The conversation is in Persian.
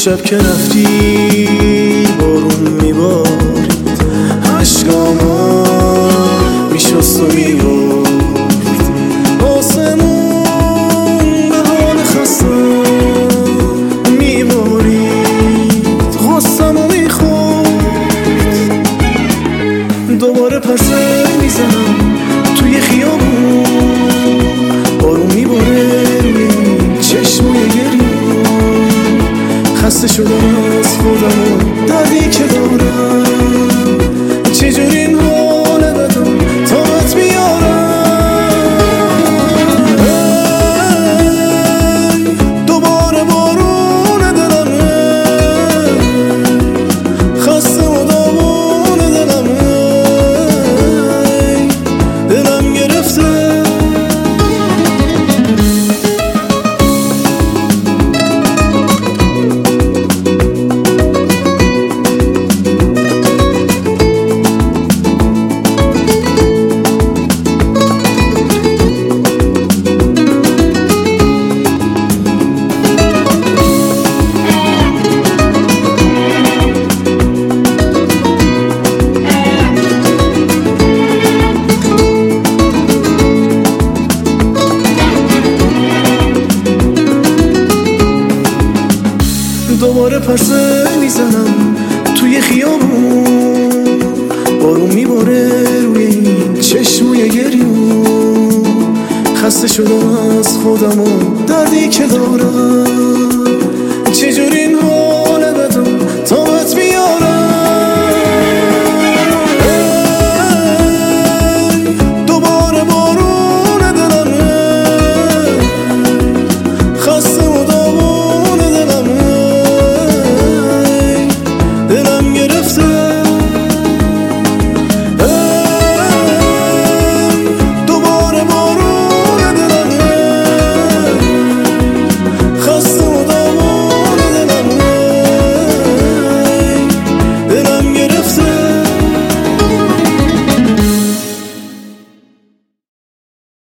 شب که رفتی بارون میبارید، عشقاما میشست و میبارد، آسمون به حال خستم میبارید، غصم و میخورد. دوباره پسه میزنم توی خیابون، بارون میباره چشموی گریون، خسته شدم از خودم و دردی که دارم، چجوری این حال بدم طاقت بیارم. دوباره بارون دلمه، خسته و داغون دلمه، دلم گرفته. دوباره پرسه میزنم توی خیابون، بارون میباره روی این چشموی گریون، خسته شدم از خودم و دردی که دارم،